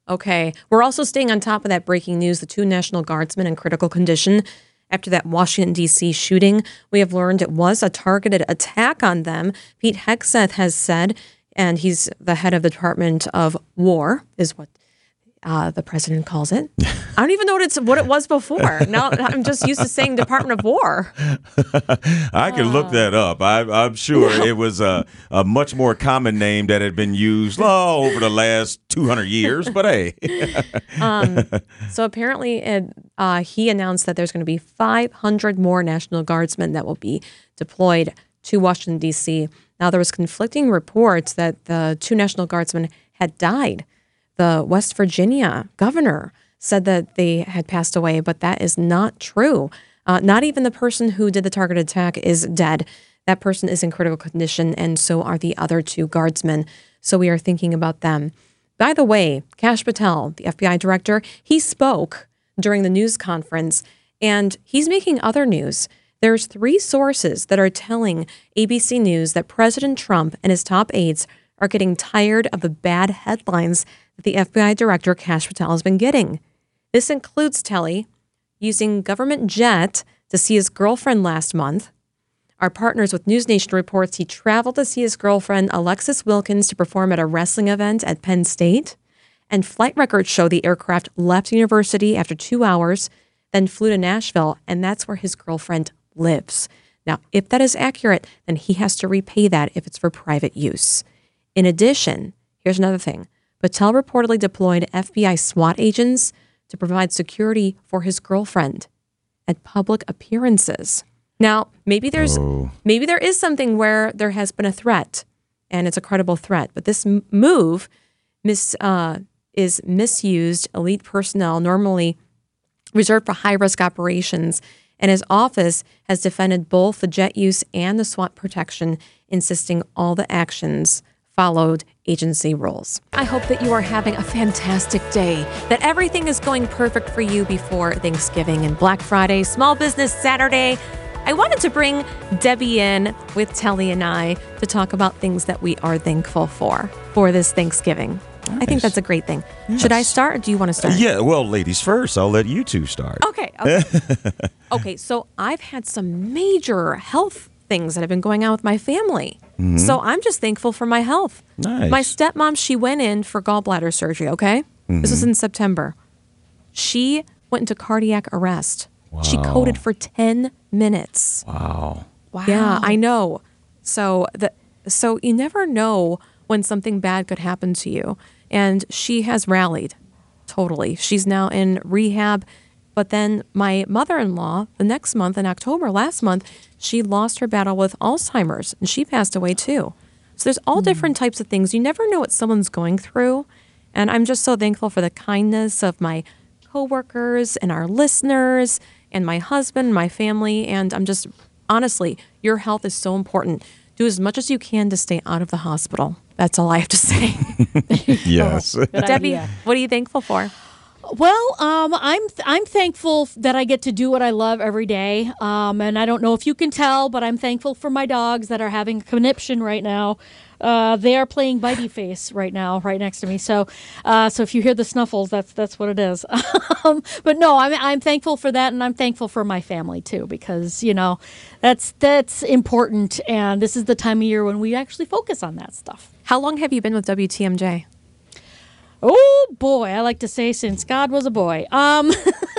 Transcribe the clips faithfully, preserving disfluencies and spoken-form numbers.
Okay. We're also staying on top of that breaking news. The two National Guardsmen in critical condition after that Washington, D C shooting. We have learned it was a targeted attack on them. Pete Hegseth has said, and he's the head of the Department of War, is what uh, the president calls it. I don't even know what it's what it was before. Now I'm just used to saying Department of War. I can uh, look that up. I, I'm sure no. it was a, a much more common name that had been used oh, over the last two hundred years. But hey, um, so apparently it, uh, he announced that there's going to be five hundred more National Guardsmen that will be deployed to Washington, D C. Now there was conflicting reports that the two National Guardsmen had died. The West Virginia governor said that they had passed away, but that is not true. Uh, not even the person who did the targeted attack is dead. That person is in critical condition, and so are the other two guardsmen. So we are thinking about them. By the way, Kash Patel, the F B I director, he spoke during the news conference, and he's making other news. There's three sources that are telling A B C News that President Trump and his top aides are getting tired of the bad headlines that the F B I director, Kash Patel, has been getting. This includes Telly using government jet to see his girlfriend last month. Our partners with News Nation reports he traveled to see his girlfriend, Alexis Wilkins, to perform at a wrestling event at Penn State. And flight records show the aircraft left university after two hours, then flew to Nashville, and that's where his girlfriend lives. Now, if that is accurate, then he has to repay that if it's for private use. In addition, here's another thing. Patel reportedly deployed F B I SWAT agents to provide security for his girlfriend at public appearances. Now, maybe there's oh. maybe there is something where there has been a threat, and it's a credible threat. But this m- move mis, uh, is misused elite personnel normally reserved for high-risk operations, and his office has defended both the jet use and the SWAT protection, insisting all the actions followed agency rules. I hope that you are having a fantastic day, that everything is going perfect for you before Thanksgiving and Black Friday, Small Business Saturday. I wanted to bring Debbie in with Telly and I to talk about things that we are thankful for for this Thanksgiving. Nice. I think that's a great thing. Yes. Should I start or do you want to start? Uh, yeah, well, ladies first. I'll let you two start. Okay. Okay. Okay, so I've had some major health things that have been going on with my family. Mm-hmm. So I'm just thankful for my health. Nice. My stepmom, she went in for gallbladder surgery, okay? Mm-hmm. This was in September. She went into cardiac arrest. Wow. She coded for ten minutes. Wow. Wow. Yeah, I know. So the so you never know when something bad could happen to you. And she has rallied totally. She's now in rehab. But then my mother-in-law, the next month in October, last month, she lost her battle with Alzheimer's, and she passed away too. So there's all mm. different types of things. You never know what someone's going through. And I'm just so thankful for the kindness of my coworkers and our listeners and my husband, my family. And I'm just, honestly, your health is so important. Do as much as you can to stay out of the hospital. That's all I have to say. Yes. Debbie, what are you thankful for? Well, um, I'm th- I'm thankful that I get to do what I love every day, um, and I don't know if you can tell, but I'm thankful for my dogs that are having a conniption right now. Uh, they are playing Bitey Face right now, right next to me. So, uh, so if you hear the snuffles, that's that's what it is. um, but no, I'm I'm thankful for that, and I'm thankful for my family too, because you know, that's that's important, and this is the time of year when we actually focus on that stuff. How long have you been with W T M J? Oh boy, I like to say since God was a boy. Um,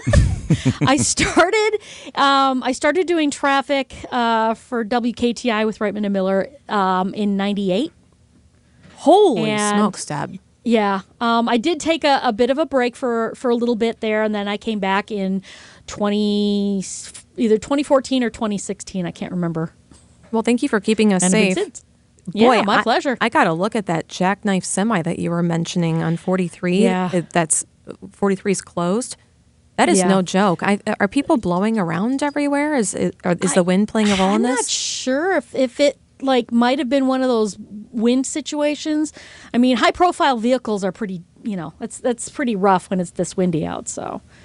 I started, um, I started doing traffic uh, for W K T I with Reitman and Miller um, in ninety-eight. Holy and, smokes, Deb! Yeah, um, I did take a, a bit of a break for, for a little bit there, and then I came back in twenty either twenty fourteen or twenty sixteen. I can't remember. Well, thank you for keeping us and safe. Boy, yeah, my I, pleasure. I got to look at that jackknife semi that you were mentioning on forty-three. Yeah. It, that's forty-three is closed. That is yeah. no joke. I, are people blowing around everywhere? Is is, are, is the wind playing a role I'm in this? I'm not sure if, if it like might have been one of those wind situations. I mean, high profile vehicles are pretty, you know, that's that's pretty rough when it's this windy out. So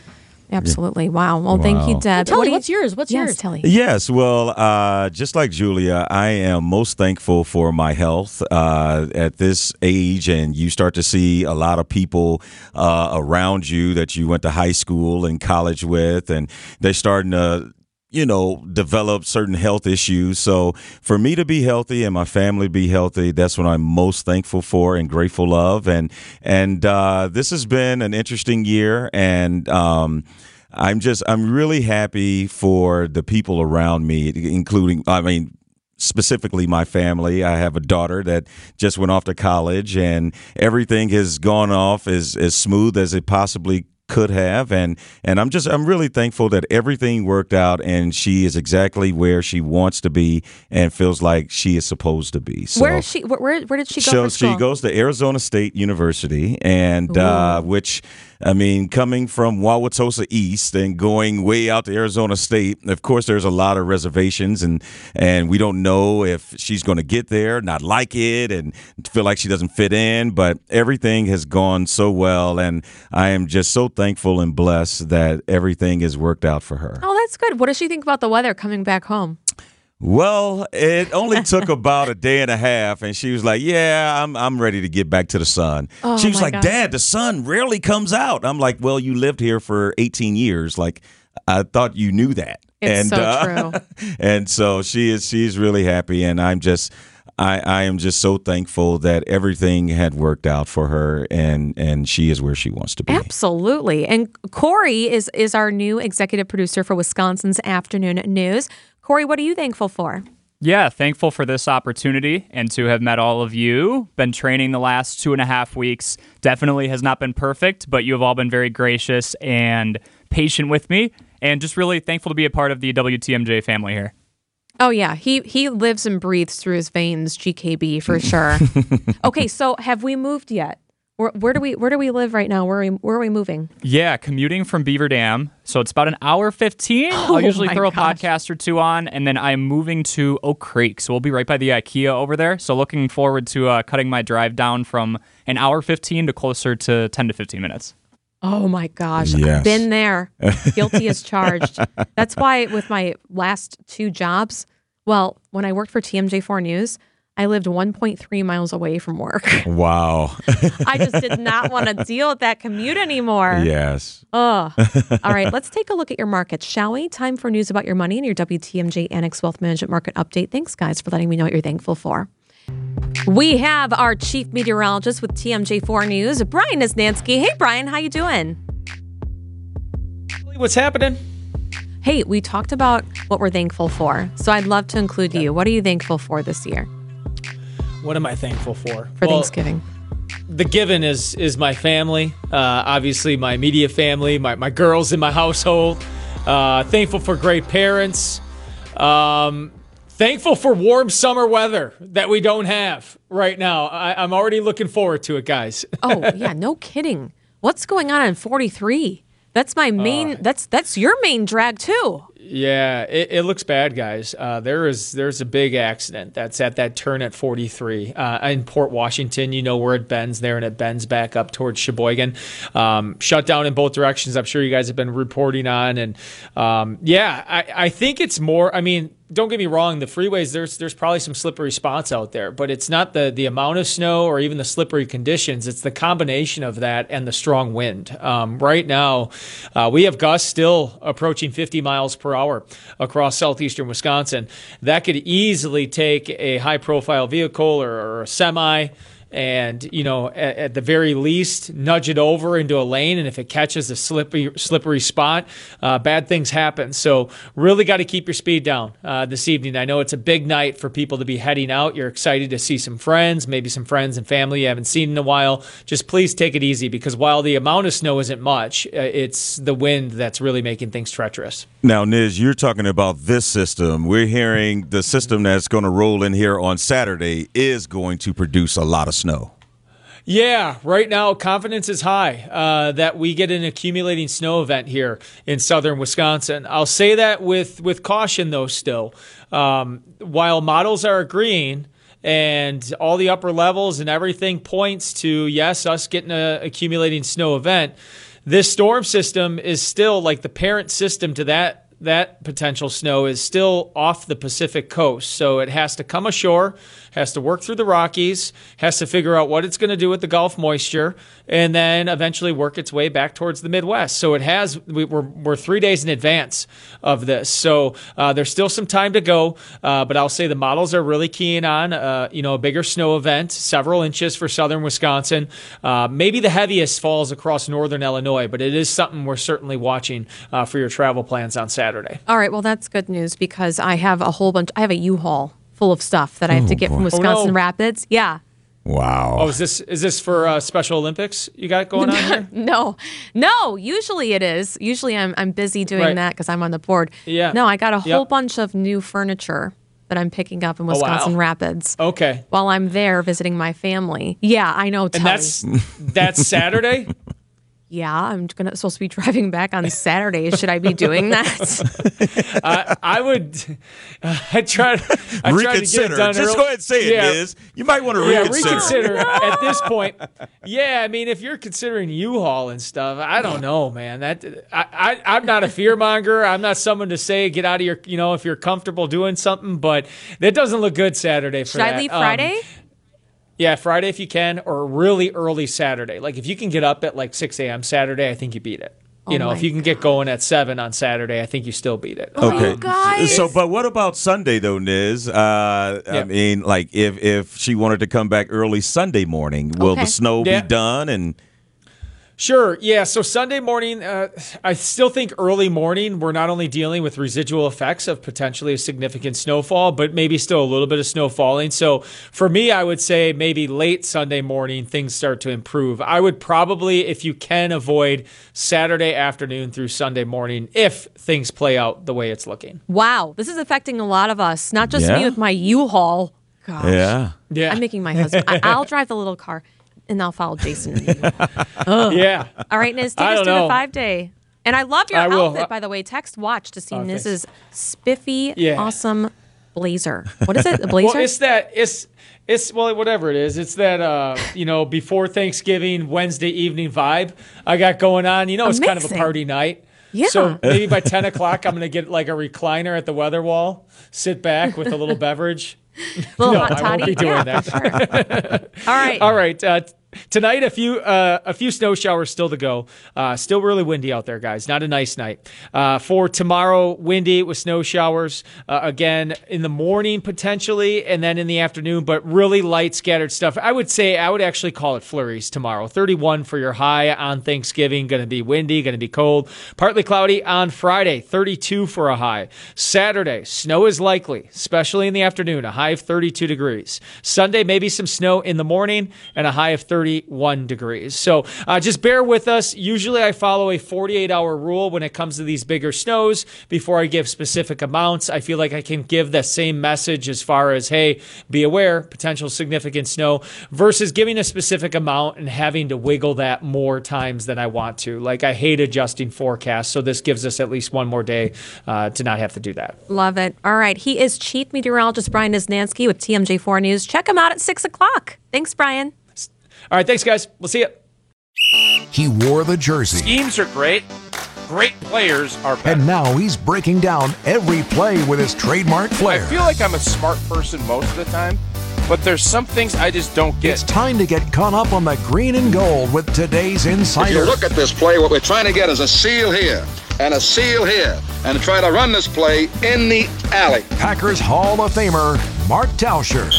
Absolutely. Wow. Well, thank you, Wow. Deb. Telly, What do you- what's yours? What's yes, yours? Telly. Yes, well, uh, just like Julia, I am most thankful for my health uh, at this age, and you start to see a lot of people uh, around you that you went to high school and college with, and they're starting to you know, develop certain health issues. So for me to be healthy and my family to be healthy, that's what I'm most thankful for and grateful of. And and uh, this has been an interesting year, and um, I'm just I'm really happy for the people around me, including I mean. Specifically my family. I have a daughter that just went off to college, and everything has gone off as, as smooth as it possibly could have, and and I'm just I'm really thankful that everything worked out, and she is exactly where she wants to be and feels like she is supposed to be. So, Where is she? Where, where where did she go so for school? she goes to Arizona State University, and uh, which I mean, coming from Wauwatosa East and going way out to Arizona State, of course, there's a lot of reservations, and and we don't know if she's going to get there, not like it, and feel like she doesn't fit in. But everything has gone so well, and I am just so thankful and blessed that everything has worked out for her. Oh, that's good. What does she think about the weather coming back home? Well, it only took about a day and a half, and she was like, yeah, I'm I'm ready to get back to the sun. Oh, she was my like, gosh. Dad, the sun rarely comes out. I'm like, well, you lived here for eighteen years. Like, I thought you knew that. It's and, so uh, true. And so she is she's really happy, and I'm just I, I am just so thankful that everything had worked out for her, and and she is where she wants to be. Absolutely. And Corey is is our new executive producer for Wisconsin's Afternoon News. Corey, what are you thankful for? Yeah, thankful for this opportunity and to have met all of you. Been training the last two and a half weeks. Definitely has not been perfect, but you have all been very gracious and patient with me. And just really thankful to be a part of the W T M J family here. Oh, yeah. He he lives and breathes through his veins, G K B for sure. Okay, so have we moved yet? Where, where do we where do we live right now? Where are we, where are we moving? Yeah, commuting from Beaver Dam. So it's about an hour fifteen. Oh, I'll usually my throw a gosh. podcast or two on, and then I'm moving to Oak Creek. So we'll be right by the IKEA over there. So looking forward to uh, cutting my drive down from an hour fifteen to closer to ten to fifteen minutes. Oh my gosh. Yes. Been there. Guilty as charged. That's why with my last two jobs, well, when I worked for T M J four News, I lived one point three miles away from work. Wow. I just did not want to deal with that commute anymore. Yes. Ugh. All right, let's take a look at your markets, shall we? Time for news about your money and your W T M J Annex Wealth Management Market Update. Thanks, guys, for letting me know what you're thankful for. We have our chief meteorologist with T M J four News, Brian Isnansky. Hey, Brian, how you doing? What's happening? Hey, we talked about what we're thankful for, so I'd love to include you. What are you thankful for this year What am I thankful for? for Well, Thanksgiving? the given is is my family. Uh, obviously, my immediate family, my, my girls in my household. Uh, thankful for great parents. Um, thankful for warm summer weather that we don't have right now. I, I'm already looking forward to it, guys. Oh, yeah, no kidding. What's going on in forty-three? That's my main, that's that's your main drag, too. Yeah, it, it looks bad, guys. Uh, there is there's a big accident that's at that turn at forty-three uh, in Port Washington. You know where it bends there, and it bends back up towards Sheboygan. Um, shut down in both directions. I'm sure you guys have been reporting on, and um, yeah, I, I think it's more. I mean, don't get me wrong. The freeways, there's there's probably some slippery spots out there, but it's not the the amount of snow or even the slippery conditions. It's the combination of that and the strong wind. Um, right now, uh, we have gusts still approaching fifty miles per hour across southeastern Wisconsin. That could easily take a high-profile vehicle or, or a semi and, you know, at, at the very least, nudge it over into a lane. And if it catches a slippery, slippery spot, uh, bad things happen. So really got to keep your speed down uh, this evening. I know it's a big night for people to be heading out. You're excited to see some friends, maybe some friends and family you haven't seen in a while. Just please take it easy, because while the amount of snow isn't much, uh, it's the wind that's really making things treacherous. Now, Niz, you're talking about this system. We're hearing the system that's going to roll in here on Saturday is going to produce a lot of snow. Yeah, right now confidence is high uh, that we get an accumulating snow event here in southern Wisconsin. I'll say that with, with caution, though, still. Um, while models are agreeing and all the upper levels and everything points to, yes, us getting an accumulating snow event, this storm system is still like the parent system to that that potential snow is still off the Pacific coast. So it has to come ashore, has to work through the Rockies, has to figure out what it's going to do with the Gulf moisture, and then eventually work its way back towards the Midwest. So it has, we, we're, we're three days in advance of this. So uh, there's still some time to go, uh, but I'll say the models are really keen on, uh, you know, a bigger snow event, several inches for southern Wisconsin. Uh, maybe the heaviest falls across northern Illinois, but it is something we're certainly watching uh, for your travel plans on Saturday. Saturday. All right, well, that's good news because I have a whole bunch. I have a U-Haul full of stuff that I have Oh, to get boy. from Wisconsin Oh, no. Rapids. Yeah. Wow. Oh, is this is this for uh, Special Olympics you got going on here? No, no. Usually it is. Usually I'm I'm busy doing Right. that because I'm on the board. Yeah. No, I got a whole Yep. bunch of new furniture that I'm picking up in wow. Wisconsin Rapids Okay. while I'm there visiting my family. Yeah, I know. And Tully. that's that's Saturday? Yeah, I'm gonna supposed to be driving back on Saturday. Should I be doing that? I, I would. Uh, I tried. I tried to get it Reconsider. done Just early. go ahead and say it, Yeah. Liz. You might want to Yeah, reconsider. reconsider at this point. Yeah, I mean, if you're considering U-Haul and stuff, I don't know, man. That I, I I'm not a fear monger. I'm not someone to say get out of your, you know, if you're comfortable doing something, but that doesn't look good Saturday for Should that. I leave Um, Friday? Yeah, Friday if you can, or really early Saturday. Like if you can get up at like six a.m. Saturday, I think you beat it. You Oh know, my if you can get going at seven on Saturday, I think you still beat it. Okay. guys. So, but what about Sunday though, Niz? Uh, I Yeah. mean, like if if she wanted to come back early Sunday morning, will Okay. the snow Yeah. be done? And Sure. Yeah. So Sunday morning, uh, I still think early morning, we're not only dealing with residual effects of potentially a significant snowfall, but maybe still a little bit of snow falling. So for me, I would say maybe late Sunday morning, things start to improve. I would probably, if you can, avoid Saturday afternoon through Sunday morning if things play out the way it's looking. Wow, this is affecting a lot lot not just me Yeah. with my U-Haul. Gosh. yeah, Yeah. I'm making my husband. I, I'll drive the little car, and I'll follow Jason. In the U-Haul. Yeah. All right, Niz, take I us don't to the know. five day. And I loved your I will. outfit, by the way. Text watch to see Oh, Niz's spiffy, Yeah. awesome blazer. What is it? A blazer? Well, it's that it's it's well, whatever it is. It's that uh, you know, before Thanksgiving Wednesday evening vibe I got going on. You know, it's kind of a Amazing. party night. Yeah. So maybe by ten o'clock, I'm gonna get like a recliner at the weather wall, sit back with a little beverage. little no, hot I won't toddy. be doing yeah, that. for sure. All right. All right. Uh, Tonight, a few uh, a few snow showers still to go. Uh, still really windy out there, guys. Not a nice night. Uh, for tomorrow, windy with snow showers. Uh, again, in the morning potentially, and then in the afternoon, but really light scattered stuff. I would say I would actually call it flurries tomorrow. thirty-one for your high on Thanksgiving. Going to be windy, going to be cold. Partly cloudy on Friday. thirty-two for a high. Saturday, snow is likely, especially in the afternoon. A high of thirty-two degrees. Sunday, maybe some snow in the morning and a high of thirty-one degrees. So uh, just bear with us. Usually I follow a forty-eight hour rule when it comes to these bigger snows before I give specific amounts. I feel like I can give the same message as far as, hey, be aware, potential significant snow, versus giving a specific amount and having to wiggle that more times than I want to. Like I hate adjusting forecasts, so this gives us at least one more day uh, to not have to do that. Love it. All right. He is Chief Meteorologist Brian Niznansky with T M J four News. Check him out at six o'clock. Thanks, Brian. All right, thanks, guys. We'll see you. He wore the jersey, Schemes are great. Great players are better. and now he's breaking down every play with his trademark I flair. feel like I'm a smart person most of the time, but there's some things I just don't It's get. time to get caught up on the green and gold with today's If you Insider. look at this play, what we're trying to get is a seal here and a seal here and try to run this play in the alley. Packers Hall of Famer Mark Tauscher.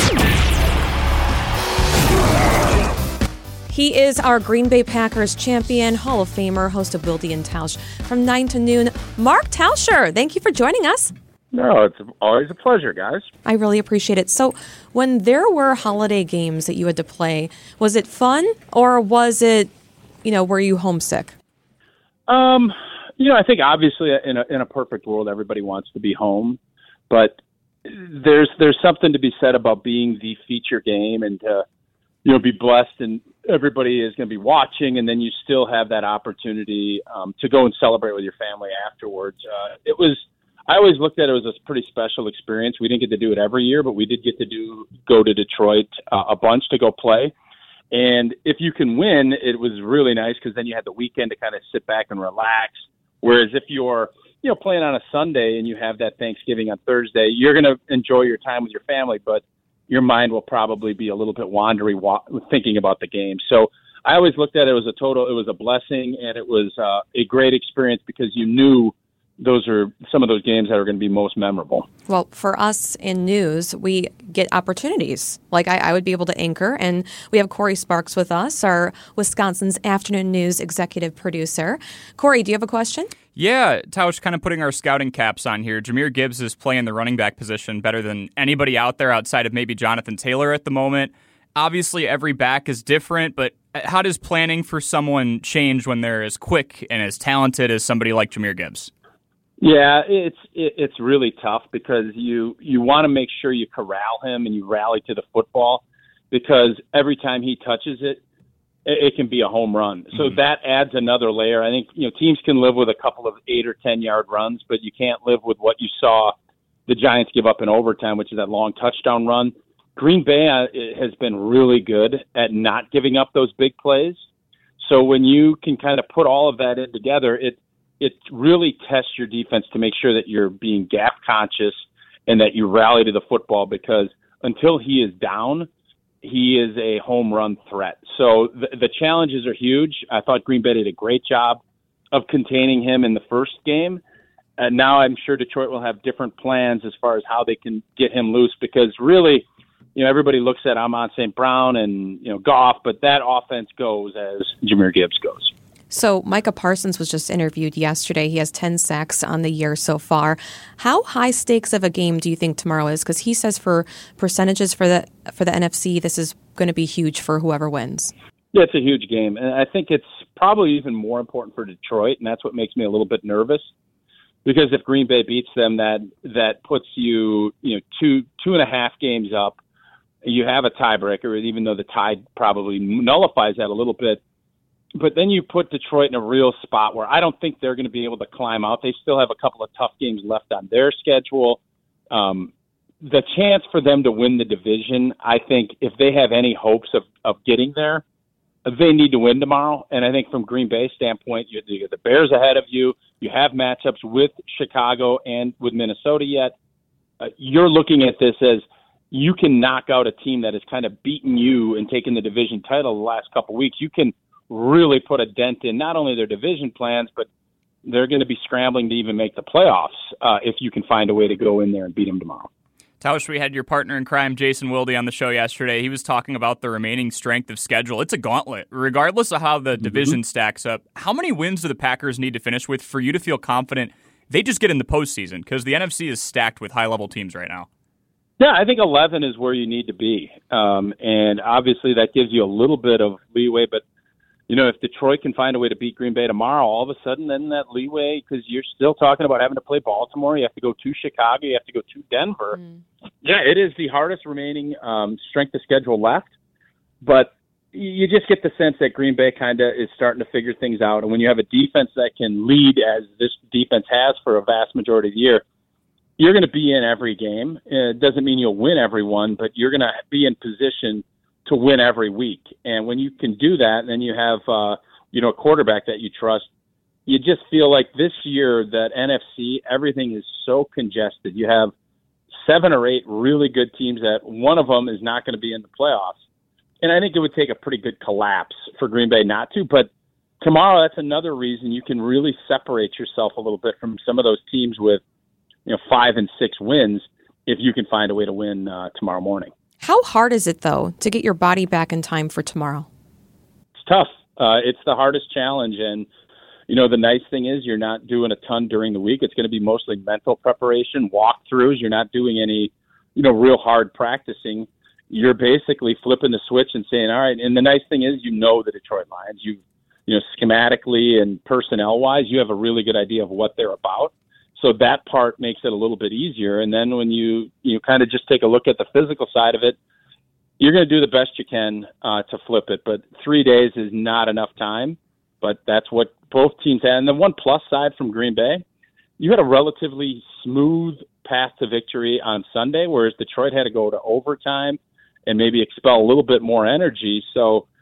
He is our Green Bay Packers champion, Hall of Famer, host of Wilde and Tausch from nine to noon. Mark Tauscher, thank you for joining us. No, it's always a pleasure, guys. I really appreciate it. So, when there were holiday games that you had to play, was it fun or was it, you know, were you homesick? Um, you know, I think obviously in a in a perfect world, everybody wants to be home, but there's there's something to be said about being the feature game and to, you know, be blessed and everybody is going to be watching, and then you still have that opportunity um, to go and celebrate with your family afterwards. Uh, it was. I always looked at it as a pretty special experience. We didn't get to do it every year, but we did get to do go to Detroit uh, a bunch to go play. And if you can win, it was really nice because then you had the weekend to kind of sit back and relax. Whereas if you're, you know, playing on a Sunday and you have that Thanksgiving on Thursday, you're going to enjoy your time with your family, but your mind will probably be a little bit wandery wa- thinking about the game. So I always looked at it as a total, it was a blessing, and it was uh, a great experience because you knew those are some of those games that are going to be most memorable. Well, for us in news, we get opportunities. Like I, I would be able to anchor, and we have Corey Sparks with us, our Wisconsin's Afternoon News executive producer. Corey, do you have a question? Yeah, Tausch, kind of putting our scouting caps on here. Jahmyr Gibbs is playing the running back position better than anybody out there outside of maybe Jonathan Taylor at the moment. Obviously, every back is different, but how does planning for someone change when they're as quick and as talented as somebody like Jahmyr Gibbs? Yeah, it's it, it's really tough because you you want to make sure you corral him and you rally to the football because every time he touches it, it, it can be a home run. So mm-hmm. that adds another layer. I think you know teams can live with a couple of eight or ten yard runs, but you can't live with what you saw the Giants give up in overtime, which is that long touchdown run. Green Bay uh, has been really good at not giving up those big plays. So when you can kind of put all of that in together, it it really tests your defense to make sure that you're being gap conscious and that you rally to the football because until he is down, he is a home run threat. So the, the challenges are huge. I thought Green Bay did a great job of containing him in the first game. And now I'm sure Detroit will have different plans as far as how they can get him loose because really, you know, everybody looks at Amon Saint Brown and, you know, Goff, but that offense goes as Jahmyr Gibbs goes. So Micah Parsons was just interviewed yesterday. He has ten sacks on the year so far. How high stakes of a game do you think tomorrow is? Because he says for percentages for the for the N F C, this is going to be huge for whoever wins. Yeah, it's a huge game. And I think it's probably even more important for Detroit, and that's what makes me a little bit nervous. Because if Green Bay beats them, that that puts you, you know, two two and a half games up. You have a tiebreaker, even though the tie probably nullifies that a little bit. But then you put Detroit in a real spot where I don't think they're going to be able to climb out. They still have a couple of tough games left on their schedule. Um, the chance for them to win the division, I think if they have any hopes of, of getting there, they need to win tomorrow. And I think from Green Bay standpoint, you, you got the Bears ahead of you. You have matchups with Chicago and with Minnesota yet. Uh, you're looking at this as you can knock out a team that has kind of beaten you and taken the division title the last couple of weeks. You can really put a dent in not only their division plans, but they're going to be scrambling to even make the playoffs uh, if you can find a way to go in there and beat them tomorrow. Tausch, we had your partner in crime, Jason Wilde, on the show yesterday. He was talking about the remaining strength of schedule. It's a gauntlet. Regardless of how the mm-hmm. division stacks up, how many wins do the Packers need to finish with for you to feel confident they just get in the postseason? Because the N F C is stacked with high-level teams right now. Yeah, I think eleven is where you need to be. Um, and obviously that gives you a little bit of leeway, but you know, if Detroit can find a way to beat Green Bay tomorrow, all of a sudden then that leeway, because you're still talking about having to play Baltimore, you have to go to Chicago, you have to go to Denver. Mm. Yeah, it is the hardest remaining um, strength of schedule left, but you just get the sense that Green Bay kind of is starting to figure things out. And when you have a defense that can lead as this defense has for a vast majority of the year, you're going to be in every game. It doesn't mean you'll win every one, but you're going to be in position to win every week. And when you can do that, and then you have, uh, you know, a quarterback that you trust, you just feel like this year that N F C, everything is so congested. You have seven or eight really good teams that one of them is not going to be in the playoffs. And I think it would take a pretty good collapse for Green Bay not to. But tomorrow, that's another reason you can really separate yourself a little bit from some of those teams with, you know, five and six wins if you can find a way to win uh, tomorrow morning. How hard is it, though, to get your body back in time for tomorrow? It's tough. Uh, it's the hardest challenge. And, you know, the nice thing is you're not doing a ton during the week. It's going to be mostly mental preparation, walkthroughs. You're not doing any, you know, real hard practicing. You're basically flipping the switch and saying, all right. And the nice thing is, you know, the Detroit Lions, you, you know, schematically and personnel-wise, you have a really good idea of what they're about. So that part makes it a little bit easier. And then when you, you kind of just take a look at the physical side of it, you're going to do the best you can uh, to flip it. But three days is not enough time. But that's what both teams had. And the one plus side from Green Bay, you had a relatively smooth path to victory on Sunday, whereas Detroit had to go to overtime and maybe expel a little bit more energy. So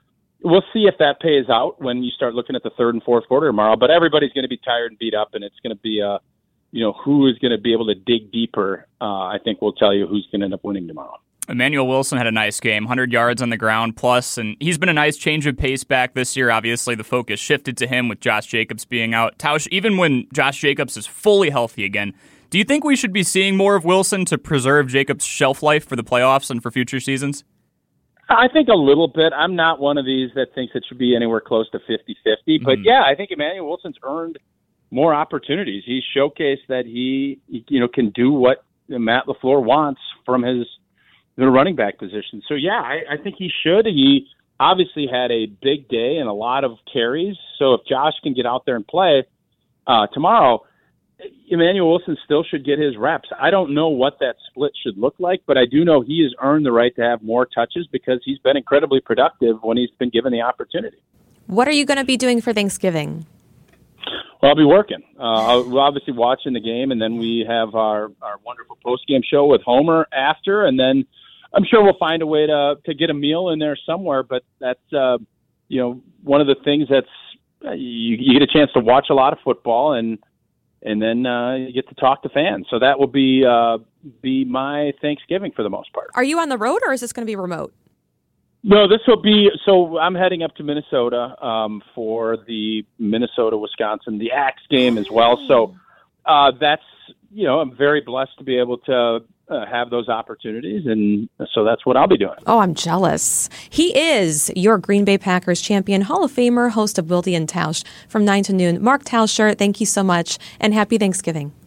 we'll see if that pays out when you start looking at the third and fourth quarter tomorrow. But everybody's going to be tired and beat up, and it's going to be a, you know, who is going to be able to dig deeper. Uh, I think will tell you who's going to end up winning tomorrow. Emmanuel Wilson had a nice game, one hundred yards on the ground plus, and he's been a nice change of pace back this year. Obviously, the focus shifted to him with Josh Jacobs being out. Tausch, even when Josh Jacobs is fully healthy again, do you think we should be seeing more of Wilson to preserve Jacobs' shelf life for the playoffs and for future seasons? I think a little bit. I'm not one of these that thinks it should be anywhere close to fifty-fifty, but mm-hmm. yeah, I think Emmanuel Wilson's earned more opportunities. He's showcased that he, you know, can do what Matt LaFleur wants from his the running back position. So, yeah, I, I think he should. He obviously had a big day and a lot of carries. So if Josh can get out there and play uh, tomorrow, Emmanuel Wilson still should get his reps. I don't know what that split should look like, but I do know he has earned the right to have more touches because he's been incredibly productive when he's been given the opportunity. What are you going to be doing for Thanksgiving? Well, I'll be working. Uh, I'll obviously watching the game, and then we have our, our wonderful post-game show with Homer after, and then I'm sure we'll find a way to to get a meal in there somewhere. But that's uh, you know one of the things that's uh, you, you get a chance to watch a lot of football, and and then uh, you get to talk to fans. So that will be uh, be my Thanksgiving for the most part. Are you on the road, or is this going to be remote? No, this will be, so I'm heading up to Minnesota um, for the Minnesota-Wisconsin, the Axe game as well. So uh, that's, you know, I'm very blessed to be able to uh, have those opportunities, and so that's what I'll be doing. Oh, I'm jealous. He is your Green Bay Packers champion, Hall of Famer, host of Wilde and Tausch from nine to noon. Mark Tauscher, thank you so much, and happy Thanksgiving.